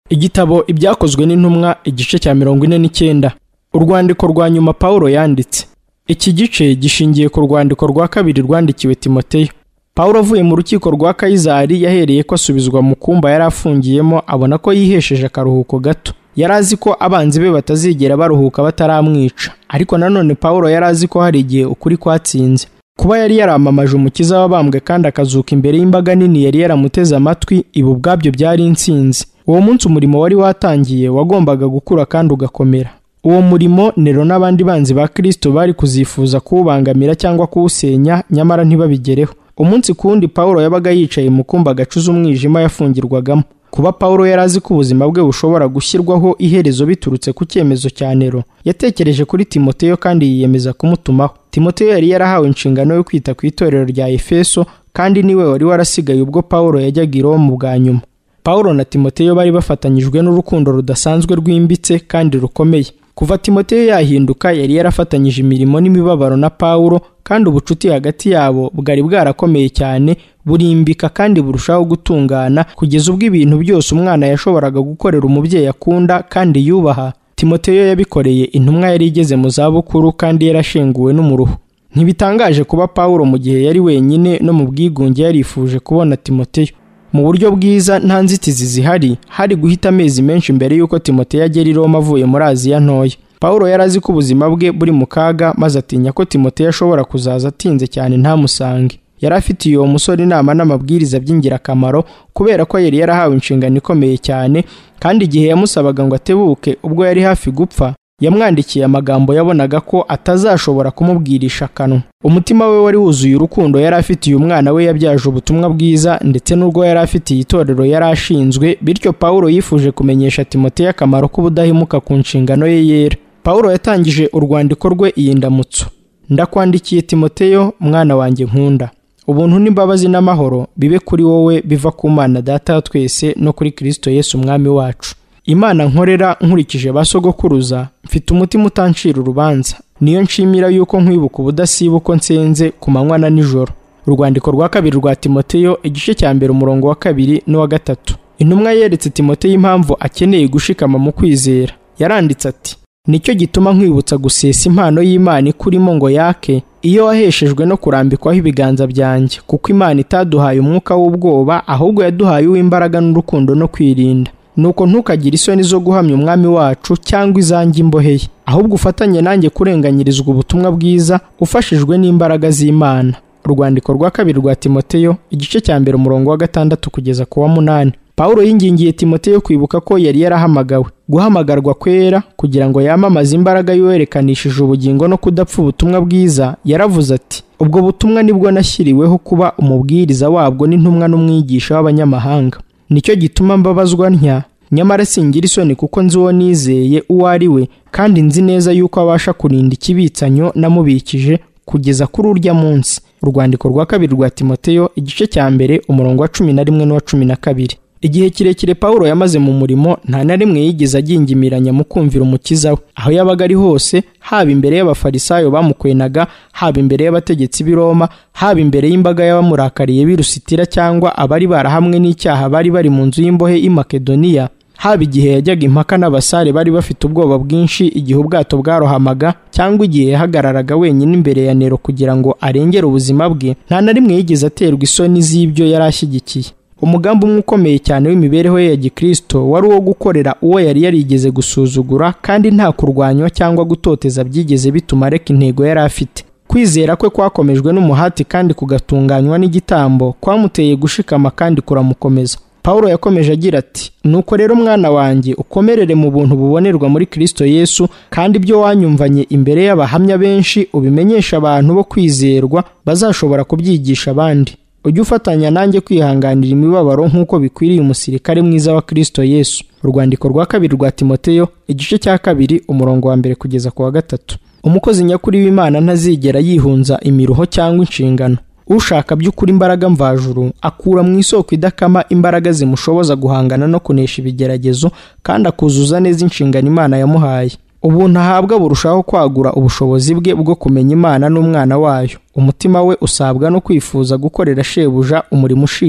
Igitabo Ibyakozwe n'Intumwa igice cya 49. Urwandiko rwa nyuma Pawulo yanditse. Iki gice gishingiye ku rwandiko rwa kabiri rwandikiwe Timoteyo. Pawulo avuye mu rukiko rwa Kayizari yahereye ko asubizwa mu kumba yari afungiyemo, abona ko yihesheje akaruhuko gato. Yari azi ko abanzi be batazigera baruhuka bataramwica, ariko nanone Pawulo yari azi ko hari igihe ukuri kwatsinze. Kuba yari yaramamaje umukiza wabambwe kandi akazuka imbere y'imbaga nini yari yaramuteze amatwi, ibi ubwabyo byari intsinzi. Uwo munsi umurimo wari watangiye wagombaga gukura kandi ugakomera. Uwo murimo Nero n'abandi banzi ba Kristo bari kuzifuza kuwubangamira cyangwa kuwusenya, nyamara ntibabigereho. Umunsi kundi Pawulo yabaga yicaye mu kumba gacuza umwijima yafungirwagamo. Kuba Pawulo yari azi ko ubuzima bwe bushobora gushyirwaho iherezo biturutse ku cyemezo cya Nero, yatekereje kuri Timoteyo kandi yiyemeza kumutumaho. Timoteyo yari yarahawe inshingano yo kwita ku itorero rya Efeso, kandi niwe wari warasigaye ubwo Pawulo yajyaga i Roma bwa nyuma. Pawulo na Timoteyo bari bafatanyijwe n'urukundo rudasanzwe rwimbitse kandi rukomeye. Kuva Timoteyo yahinduka yari yarafatanyije imirimo n'imibabaro na Pawulo, kandi ubucuti hagati yabo bwari bwarakomeye cyane, burimbika kandi burushaho gutungana, kugeza ubwo ibintu byose umwana yashoboraga gukorera umubyeyi akunda kandi yubaha, Timoteyo yabikoreye intumwa yari igeze mu zabukuru kandi yarashenguwe n'umuruho. Ntibitangaje kuba Pawulo mu gihe yari wenyine no mu bwigunge yarifuje kubona Timoteyo. Mu buryo bwiza nta nzitizi zihari, hari guhita amezi menshi mbere y'uko Timoteyo agera i Roma avuye muri Aziya ntoya. Pawulo yari azi ko ubuzima bwe buri mu kaga, maze atinya ko Timoteyo ashobora kuzaza atinze cyane ntamusange. Yari afitiye uwo musore inama n'amabwiriza by'ingirakamaro, kubera ko yari yarahawe inshingano ikomeye cyane, kandi igihe yamusabaga ngo atebuke ubwo yari hafi gupfa, yamwandikiye amagambo yabonaga ko atazashobora kumubwirisha akanwa. Umutima we wari wuzuye urukundo yari afitiye umwana we yabyaje ubutumwa bwiza, ndetse n'urwo yari afitiye itorero yari ashinzwe, bityo Pawulo yifuje kumenyesha Timoteyo akamaro k'ubudahemuka ku nshingano ye yera. Pawulo yatangije urwandiko rwe iyi ndamutso: Ndakwandikiye Timoteyo, mwana wanjye nkunda. Ubuntu n'imbabazi n'amahoro bibe kuri wowe biva ku Mana Data wa twese no kuri Kristo Yesu umwami wacu. Imana nkorera nkurikije basogokuruza, mfite umutima utancira urubanza. Niyo nshimira yuko nkwibuka ubudasiba uko nsenze ku manywa na nijoro. Urwandiko rwa kabiri rwa Timoteyo igice cya 1 umurongo wa 2 n'uwa 3. Intumwa yeretse Timoteyo impamvu akeneye gushikama mu kwizera. Yaranditse ati: Nicyo gituma nkwibutsa gusesa impano y'Imana ikurimo ngo yake, iyo waheshejwe no kurambikwaho ibiganza byanjye, kuko Imana itaduhaye umwuka w'ubwoba, ahubwo yaduhaye uw'imbaraga n'urukundo no kwirinda. Nuko ntukagire isoni zo guhamya umwami wacu cyangwa izanjye imboheye, ahubwo ufatanye nanjye kurenganyirizwa ubutumwa bwiza, ufashijwe n'imbaraga z'Imana. Urwandiko rwa kabiri rwa Timoteyo igice cya 1 umurongo wa 6 kugeza ku wa 8. Pawulo yingingiye Timoteyo kwibuka ko yari yarahamagawe, guhamagarwa kwera, kugira ngo yamamaze imbaraga y'uwerekanishije ubugingo no kudapfa ubutumwa bwiza. Yaravuze ati: Ubwo butumwa nibwo nashyiriweho kuba umubwiriza wabwo n'intumwa n'umwigisha w'abanyamahanga. Nicyo gituma mbabazwa ntya, nyamara singira isoni, kuko nzi uwo nizeye uwo ari we, kandi nzi neza yuko abasha kurinda ikibitsanyo namubikije kugeza kuri urya munsi. Urwandiko rwa kabiri rwa Timoteyo igice cya 1 umurongo wa 11 n'uwa 12. Igihe kirekire Pawulo yamaze mu murimo, nta na rimwe yigeze agingimiranya mu kumvira umukiza we. Aho yabaga ari hose, haba imbere y'abafarisayo bamukwenaga, haba imbere y'abategetsi b'i Roma, haba imbere y'imbaga y'abamurakariye b'i Lusitira cyangwa abari barahamwe n'icyaha bari bari mu nzu y'imbohe i Makedoniya, haba igihe yajyaga impaka n'abasare bari bafite ubwoba bwinshi igihe ubwato bwarohamaga, cyangwa igihe yahagararaga wenyine imbere ya Nero kugira ngo arengere ubuzima bwe, nta na rimwe yigeze aterwa isoni z'ibyo yari ashyigikiye. Umugambi umwe ukomeye cyane w'imibereho ye ya Gikristo wari uwo gukorera uwo yari yarigeze gusuzugura, kandi nta kurwanywa cyangwa gutoteza byigeze bituma areka intego yari afite. Kwizera kwe kwakomejwe n'umuhati kandi kugatunganywa n'igitambo kwamuteye gushikama kandi kuramukomeza. Pawulo yakomeje agira ati: Nuko rero mwana wanjye, ukomerere mu buntu bubonerwa muri Kristo Yesu, kandi ibyo wanyumvanye imbere y'abahamya benshi ubimenyesha abantu bo kwizerwa bazashobora kubyigisha abandi. Ujye ufatanya nanjye kwihanganira imibabaro nk'uko bikwiriye umusirikare mwiza wa Kristo Yesu. Urwandiko rwa kabiri rwa Timoteyo igice cya 2 umurongo wa 1 kugeza ku wa 3. Umukozi nyakuri w'Imana ntazigera yihunza imiruho cyangwa inshingano. Ushaka by'ukuri imbaraga mvajuru akura mu isoko idakama imbaraga zimushoboza guhangana no kunesha ibigeragezo, kandi akuzuza neza inshingano Imana yamuhaye. Ubuntu ahabwa burushaho kwagura ubushobozi bwe bwo kumenya Imana n'umwana wayo. Umutima we usabwa no kwifuza gukorera shebuja umurimo ushimwa.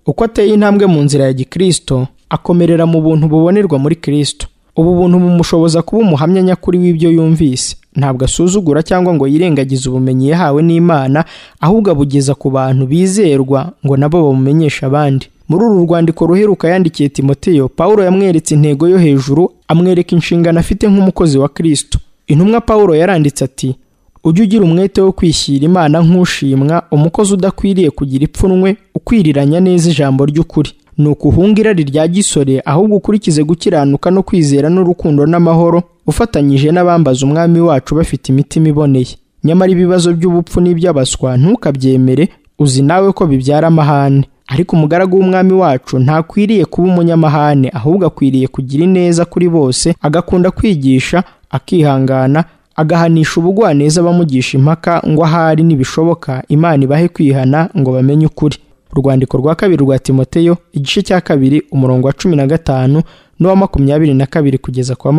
uko ateye intambwe mu nzira ya gikristo akomerera mu buntu bubonerwa muri Kristo. Ubu buntu bumushoboza kuba umuhamya nyakuri w'ibyo yumvise. Ntabwo asuzugura cyangwa ngo yirengagize ubumenyi yahawe n'Imana, ahubwo abugeza ku bantu bizerwa ngo nabo bamumenyeshe abandi. Muri uru rwandiko ruheruka yandikiye Timoteyo, Pawulo yamweretse intego yo hejuru, amwereka inshingano afite nk'umukozi wa Kristo. Intumwa Pawulo yaranditse ati: ujye ugira umwete wo kwishyira Imana nk'ushimwa, umukozi udakwiriye kugira ipfunwe, ukwiriranya neza ijambo ry'ukuri. Nuko uhunga irari rya gisore, ahubwo ukurikize gukiranuka no kwizera n'urukundo n'amahoro, ufatanyije n'abambaza umwami wacu bafite imitima iboneye. Nyamara ibibazo by'ubupfu n'iby'abaswa ntukabyemere, uzi nawe ko bibyara amahane. Ariko umugaragu w'umwami wacu ntakwiriye kuba umunyamahane, ahubwo akwiriye kugira ineza kuri bose, agakunda kwigisha, akihangana, agahanisha ubugwaneza abamugisha impaka, ngo ahari nibishoboka Imana ibahe kwihana ngo bamenye ukuri. Urwandiko rwa kabiri rwa Timoteyo, igice cya 2 umurongo wa 15 n'uwa 22 kugeza ku wa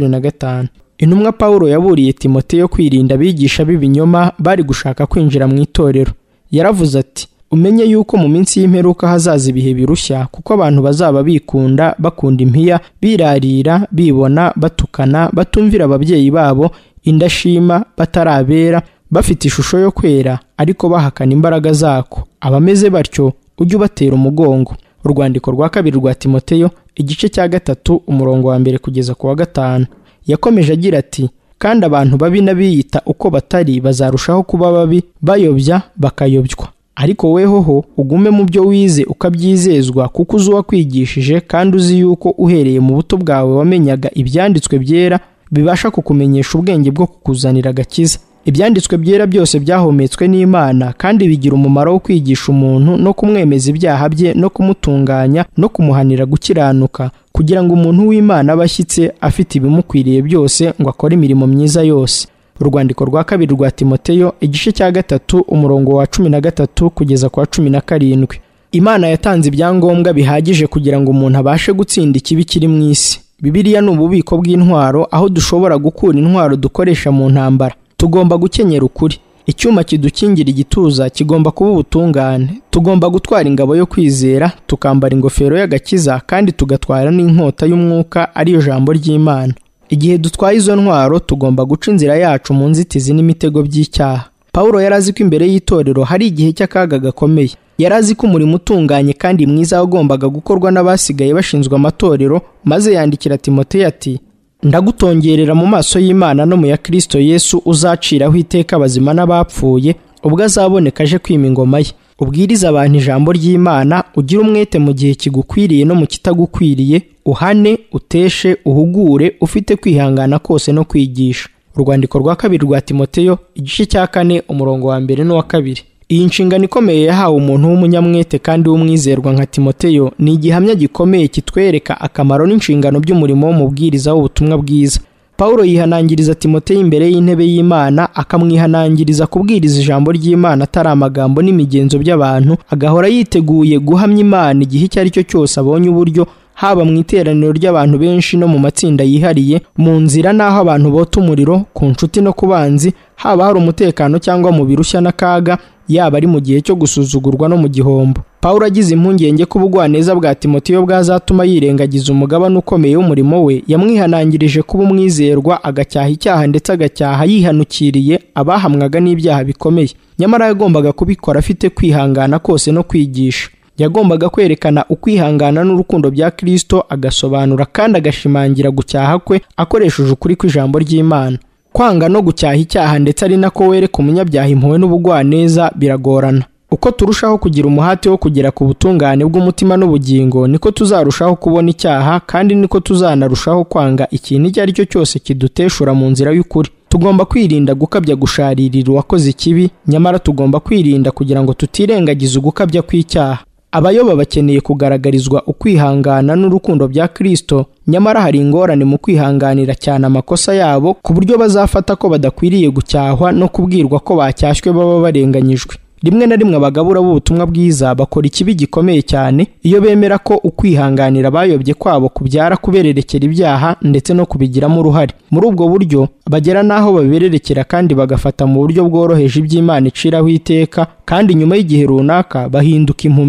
25. Intumwa Pawulo yaburiye Timoteyo kwirinda abigisha b'ibinyoma bari gushaka kwinjira mu itorero. Yaravuze ati: umenye yuko mu minsi y'imperuka hazaza ibihe birushya, kuko abantu bazaba bikunda, bakunda impiya, birarira, bibona, batukana, batumvira ababyeyi babo, indashima, batarabera, bafite ishusho yo kwera, ariko bahakana imbaraga zako. Abameze batyo ujye ubatera umugongo. Urwandiko rwa kabiri rwa Timoteyo, igice cya 3 umurongo wa 1 kugeza ku wa 5. Yakomeje agira ati: kandi abantu babi n'abiyita uko batari bazarushaho kuba babi, bayobya bakayobywa. Ariko wehoho ugume mu byo wize ukabyizezwa, kuko uzi uwakwigishije, kandi uzi yuko uhereye mu buto bwawe wamenyaga ibyanditswe byera bibasha kukumenyesha ubwenge bwo kukuzanira agakiza. Ibyanditswe byera byose byahometswe n'Imana, kandi bigira umumaro wo kwigisha umuntu no kumwemeza ibyaha bye no kumutunganya no kumuhanira gukiranuka, kugira ngo umuntu w'Imana abashyitse afite ibimukwiriye byose, ngo akore imirimo myiza yose. Urwandiko rwa kabiri rwa Timoteyo, igice cya 3 umurongo wa 13 kugeza ku wa 17. Imana yatanze ibyangombwa bihagije kugira ngo umuntu abashe gutsinda ikibi kiri mu isi. Bibiliya ni ububiko bw'intwaro, aho dushobora gukura intwaro dukoresha mu ntambara. Tugomba gukenyera ukuri. Icyuma kidukingira igituza kigomba kuba ubutungane. Tugomba gutwara ingabo yo kwizera, tukambara ingofero y'agakiza, kandi tugatwara n'inkota y'umwuka, ariyo jambo ry'Imana. Igihe dutwaye izo ntwaro, tugomba guca inzira yacu mu nzitizi n'imitego by'icyaha. Pawulo yarazi ko imbere y'itorero hari igihe cy'akaga gakomeye. Yarazi ko umurimo utunganye kandi mwiza wagombaga gukorwa n'abasigaye bashinzwe amatorero, maze yandikira Timoteyo ati: ndagutongerera mu maso y'Imana no mu ya Kristo Yesu, uzaciraho iteka abazima n'abapfuye, ubwo azaboneka aje kwima ingoma ye. Ubwiriza abantu ijambo ry'Imana, ugire umwete mu gihe kigukwiriye no mu kitagukwiriye, uhane, uteshe, uhugure, ufite kwihangana kose no kwigisha. Urwandiko rwa kabiri rwa Timoteyo, igice cya 4 umurongo wa 1 n'uwa 2. Iyi nshingano ikomeye yahawe umuntu w'umunyamwete kandi w'umwizerwa nka Timoteyo ni igihamya gikomeye kitwereka akamaro n'inshingano by'umurimo w'umubwiriza w'ubutumwa bwiza. Pawulo yihanangiriza Timoteyo imbere y'intebe y'Imana, akamwihanangiriza kubwiriza ijambo ry'Imana atari amagambo n'imigenzo by'abantu, agahora yiteguye guhamya Imana igihe icyo ari cyo cyose abonye uburyo, haba mu iteraniro ry'abantu benshi no mu matsinda yihariye, mu nzira n'aho abantu bota umuriro, ku nshuti no ku banzi, haba hari umutekano cyangwa mu birushya n'akaga, yaba ari mu gihe cyo gusuzugurwa no mu gihombo. Pawulo agize impungenge ko ubugwaneza bwa Timoteyo bwazatuma yirengagiza umugabane ukomeye w'umurimo we, yamwihanangirije kuba umwizerwa, agacyaha icyaha ndetse agacyaha yihanukiriye abahamwaga n'ibyaha bikomeye. Nyamara yagombaga kubikora afite kwihangana kose no kwigisha. Yagombaga kwerekana ukwihangana n'urukundo bya Kristo, agasobanura kandi agashimangira gucyaha kwe akoresheje ukuri kw'ijambo ry'Imana. Kwanga no gucyaha icyaha ndetse ari nako wereka umunyabyaha impuhwe n'ubugwaneza biragorana. Uko turushaho kugira umuhati wo kugera ku butungane bw'umutima n'ubugingo, niko tuzarushaho kubona icyaha, kandi niko tuzanarushaho kwanga ikintu icyo ari cyo cyose kiduteshura mu nzira y'ukuri. Tugomba kwirinda gukabya gusharirira uwakoze ikibi, nyamara tugomba kwirinda kugira ngo tutirengagiza ugukabya kw'icyaha. Abayoba bakeneye kugaragarizwa ukwihangana n'urukundo bya Kristo, nyamara hari ingorane mu kwihanganira cyane amakosa yabo, ku buryo bazafata ko badakwiriye gucyahwa no kubwirwa ko bacyashywe baba barenganyijwe. Rimwe na rimwe abagabura b'ubutumwa bwiza bakora ikibi gikomeye cyane iyo bemera ko ukwihanganira abayobye kwabo kubyara kubererekera ibyaha ndetse no kubigiramo uruhare. Muri ubwo buryo bagera n'aho babererekera kandi bagafata mu buryo bworoheje iby'Imana iciraho iteka, kandi nyuma y'igihe runaka bahinduka impumyi,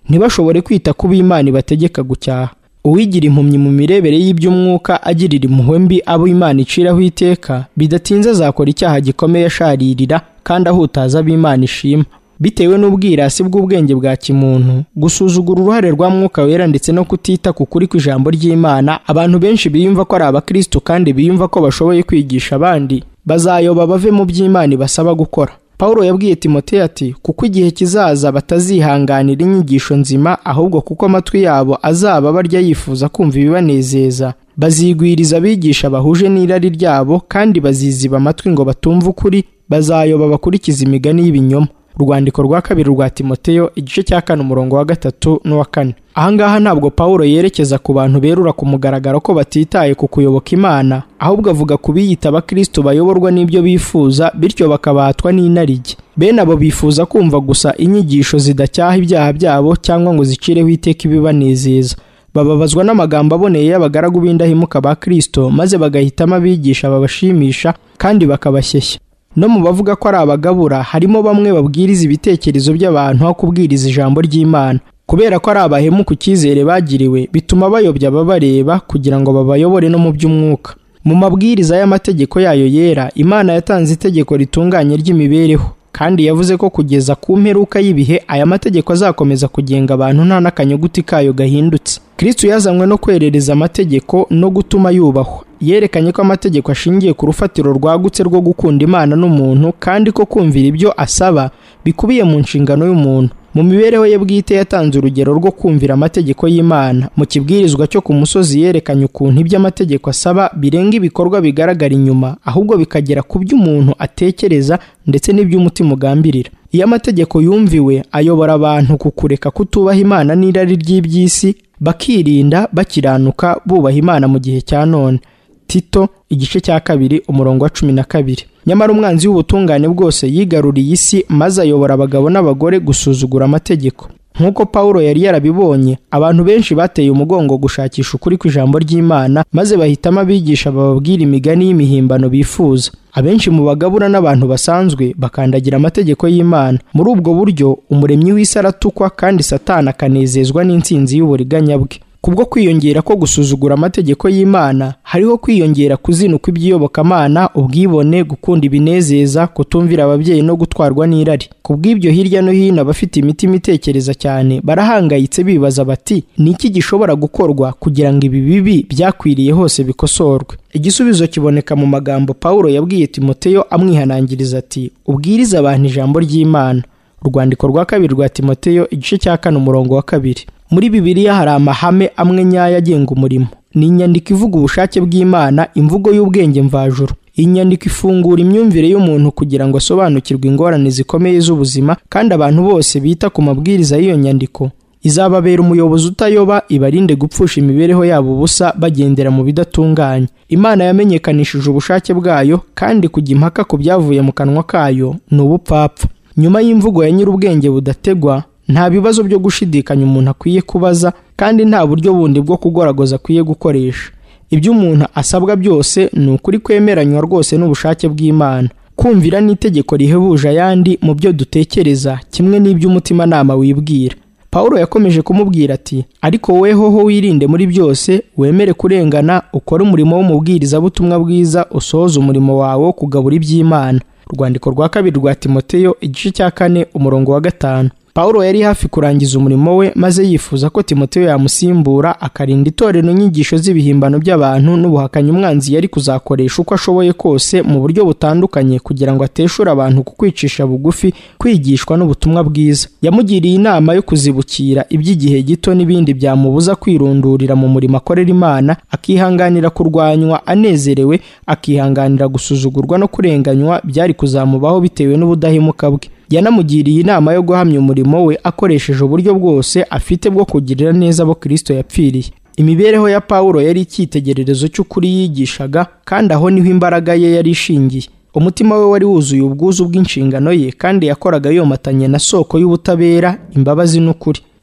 ntibashobore kwita ku b'Imana ibategeka gucyaha. Uwigira impumyi mu mirebere y'iby'umwuka agirira impuhwe mbi abo Imana iciraho iteka, bidatinze azakora icyaha gikomeye asharirira kandi ahutaza ab'Imana ishima. Bitewe n'ubwirasi bw'ubwenge bwa kimuntu, gusuzugura uruhare rwa Mwuka Wera ndetse no kutita ku kuri kw'ijambo ry'Imana, abantu benshi biyumva ko ari abakristo kandi biyumva ko bashoboye kwigisha abandi, bazayoba bave mu by'Imana ibasaba gukora. Pawulo yabwiye Timoteyo ati, kuko igihe kizaza batazihanganira inyigisho nzima, ahubwo kuko amatwi yabo azaba barya yifuza kumva ibibanezeza, bazigwiriza abigisha bahuje n'irari ryabo kandi baziziba amatwi ngo batumve ukuri, bazayoba bakurikiza imigani y'ibinyoma. Urwandiko rwa kabiri rwa Timoteyo igice cya 4 umurongo wa 3 n'uwa 4. Ahangaha ntabwo Pawulo yerekeza ku bantu berura ku mugaragaro ko batitaye ku kuyoboka Imana, ahubwo avuga ku biyita abakristo bayoborwa n'ibyo bifuza bityo bakabatwa n'inarijye. Bene abo bifuza kumva gusa inyigisho zidacyaha ibyaha byabo cyangwa ngo zicireho iteka ibibanezeza. Bababazwa n'amagambo aboneye y'abagaragu b'indahemuka ba Kristo, maze bagahitamo abigisha babashimisha kandi bakabashyeshya. No mu bavuga ko ari abagabura harimo bamwe babwiriza ibitekerezo by'abantu aho kubwiriza ijambo ry'Imana. Kubera ko ari abahemu ku cyizere bagiriwe, bituma bayobya ababareba kugira ngo babayobore no mu by'umwuka. Mu mabwiriza y'amategeko yayo yera, Imana yatanze itegeko ritunganye ry'imibereho, kandi yavuze ko kugeza ku mperuka y'ibihe aya mategeko azakomeza kugenga abantu nta n'akanyuguti kayo gahindutse. Kristo yazanywe no kwerereza amategeko no gutuma yubahwa. Yerekanye ko amategeko ashingiye ku rufatiro rwagutse rwo gukunda Imana n'umuntu, kandi ko kumvira ibyo asaba bikubiye mu nshingano y'umuntu. Mu mibereho ye bwite yatanze urugero rwo kumvira amategeko y'Imana. Mu kibwirizwa cyo ku musozi yerekanye ukuntu ibyo amategeko asaba birenga ibikorwa bigaragara inyuma, ahubwo bikagera ku byo umuntu atekereza ndetse n'iby'umutima ugambirira. Iyo amategeko yumviwe, ayobora abantu ku kureka kutubaha Imana n'irari ry'iby'isi, bakirinda bakiranuka bubaha Imana mu gihe cya none. Tito igice cya 2 umurongo wa 12. Nyamara umwanzi w'ubutungane bwose yigaruriye isi maze ayobora abagabo n'abagore gusuzugura amategeko. Nk'uko Pawulo yari yarabibonye, abantu benshi bateye umugongo gushakisha ukuri kw'ijambo ry'Imana, maze bahitamo abigisha bababwira imigani y'imihimbano bifuza. Abenshi mu bagabura n'abantu basanzwe bakandagira amategeko y'Imana. Muri ubwo buryo umuremyi w'isi aratukwa kandi Satani akanezezwa n'intsinzi y'uburiganya bwe. Kubwo kwiyongera ko gusuzugura amategeko y'Imana, hariho kwiyongera kuzinuka iby'iyobokamana, ubwibone, gukunda ibinezeza, kutumvira ababyeyi no gutwarwa n'irari. Kubw'ibyo hirya no hino abafite imitima itekereza cyane barahangayitse bibaza bati, ni iki gishobora gukorwa kugira ngo ibi bibi byakwiriye hose bikosorwe? Igisubizo kiboneka mu magambo Pawulo yabwiye Timoteyo amwihanangiriza ati, ubwiriza abantu ijambo ry'Imana. Urwandiko rwa kabiri rwa Timoteyo igice cya 4 umurongo wa 2. Muri Bibiliya hari amahame amwe nyayo agenga umurimo. Ni inyandiko ivuga ubushake bw'Imana, imvugo y'ubwenge mvajuru. Iyi nyandiko ifungura imyumvire y'umuntu kugira ngo asobanukirwe ingorane zikomeye z'ubuzima, kandi abantu bose bita ku mabwiriza y'iyo nyandiko izababera umuyobozi utayoba, ibarinde gupfusha imibereho yabo ubusa bagendera mu bidatunganye. Imana yamenyekanishije ubushake bwayo, kandi kujya impaka ku byavuye mu kanwa kayo ni ubupfapfa. Nyuma y'imvugo ya nyir'ubwenge budategwa, nta bibazo byo gushidikanya umuntu akwiye kubaza, kandi nta buryo bundi bwo kugoragoza akwiye gukoresha. Ibyo umuntu asabwa byose ni ukuri kwemeranywa rwose n'ubushake bw'Imana. Kumvira n'itegeko rihebuje ayandi mu byo dutekereza, kimwe n'iby'umutima nama wibwira. Pawulo yakomeje kumubwira ati, ariko wehoho wirinde muri byose, wemere kurengana, ukore umurimo w'umubwirizabutumwa bwiza, usohoze umurimo wawe wo kugabura iby'Imana. Urwandiko rwa kabiri rwa Timoteyo igice cya 4 umurongo wa 5. Pawulo yari hafi kurangiza umurimo we, maze yifuza ko Timoteyo yamusimbura akarinda itorero inyigisho z'ibihimbano by'abantu n'ubuhakanyi umwanzi yari kuzakoresha uko ashoboye kose mu buryo butandukanye kugira ngo ateshure abantu ku kwicisha bugufi kwigishwa n'ubutumwa bwiza. Yamugiriye inama yo kuzibukira iby'igihe gito n'ibindi byamubuza kwirundurira mu murimo akorera Imana, akihanganira kurwanywa anezerewe, akihanganira gusuzugurwa no kurenganywa byari kuzamubaho bitewe n'ubudahemuka bwe. Yanamugiriye inama yo guhamya umurimo we akoresheje uburyo bwose afite bwo kugirira neza abo Kristo yapfiriye. Imibereho ya Pawulo yari icyitegererezo cy'ukuri yigishaga, kandi aho niho imbaraga ye yari ishingiye. Umutima we wari wuzuye ubwuzu bw'inshingano ye, kandi yakoraga yomatanye na soko y'ubutabera, imbabazi n'ukuri.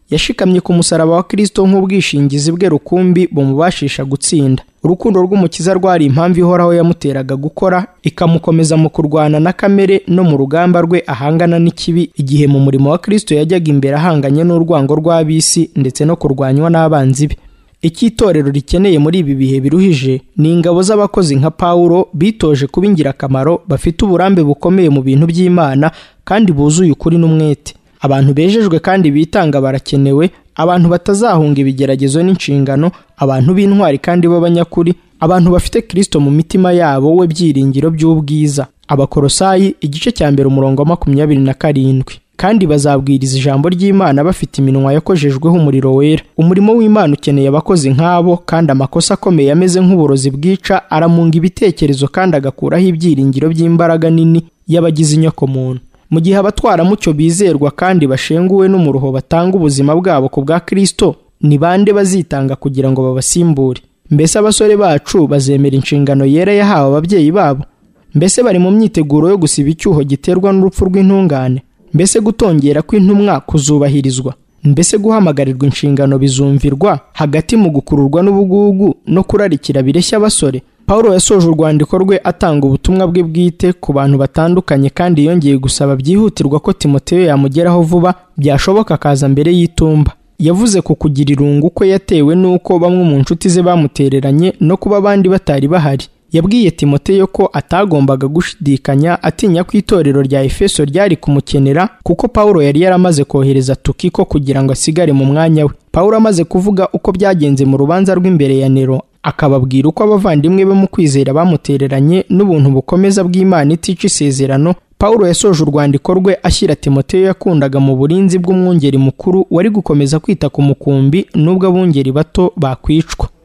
yashikamye ku musaraba wa Kristo nk'ubwishingizi bwe rukumbi bumubashisha gutsinda. Urukundo rw'Umukiza rwari impamvu ihoraho yamuteraga gukora, ikamukomeza mu kurwana na kamere no mu rugamba rwe ahangana n'ikibi, igihe mu murimo wa Kristo yajyaga imbere ahanganye n'urwango rw'ab'isi ndetse no kurwanywa n'abanzi be. Icy'itorero rikeneye muri ibi bihe biruhije ni ingabo z'abakozi nka Pawulo bitoje kuba ingirakamaro, bafite uburambe bukomeye mu bintu by'Imana kandi buzuye ukuri n'umwete. Abantu bejejwe kandi bitanga barakenewe, abantu batazahunga ibigeragezo n'inshingano, abantu b'intwari kandi b'abanyakuri, abantu bafite Kristo mu mitima yabo we byiringiro by'ubwiza. Abakolosayi igice cya 1 umurongo wa 27. Kandi bazabwiriza ijambo ry'Imana bafite iminwa yakojejweho umuriro wera. Umurimo w'Imana ukeneye abakozi nk'abo, kandi amakosa akomeye ameze nk'uburozi bwica aramunga ibitekerezo kandi agakuraho ibyiringiro by'imbaraga nini y'abagize inyoko muntu. Mu gihe abatwaramucyo bizerwa kandi bashenguwe n'umuruho batanga ubuzima bwabo ku bwa Kristo, ni bande bazitanga kugira ngo babasimbure? Mbese abasore bacu bazemera inshingano yera yahawe ababyeyi babo? Mbese bari mu myiteguro yo gusiba icyuho giterwa n'urupfu rw'intungane? Mbese gutongera kw'intumwa kuzubahirizwa? Mbese guhamagarirwa inshingano bizumvirwa hagati mu gukururwa n'ubugugu no kurarikira bireshya abasore? Pawulo yasoje urwandiko rwe atanga ubutumwa bwe bwite ku bantu batandukanye, kandi yongeye gusaba byihutirwa ko Timoteyo yamugeraho vuba, byashoboka akaza mbere y'itumba. Yavuze ku kugira irungu kwe yatewe n'uko bamwe mu nshuti ze bamutereranye no kuba abandi batari bahari. Yabwiye Timoteyo ko atagombaga gushidikanya, atinya ko itorero rya Efeso ryari kumukenera, kuko Pawulo yari yaramaze kohereza Tukiko kugira ngo asigare mu mwanya we. Pawulo amaze kuvuga uko byagenze mu rubanza rw'imbere ya Nero, akababwira uko abavandimwe be mu kwizera bamutereranye n'ubuntu bukomeza bw'Imana itica isezerano, Pawulo yasoje urwandiko rwe ashyira Timoteyo yakundaga mu burinzi bw'umwungeri mukuru wari gukomeza kwita ku mukumbi nubwo abungeri bato bakwicwa.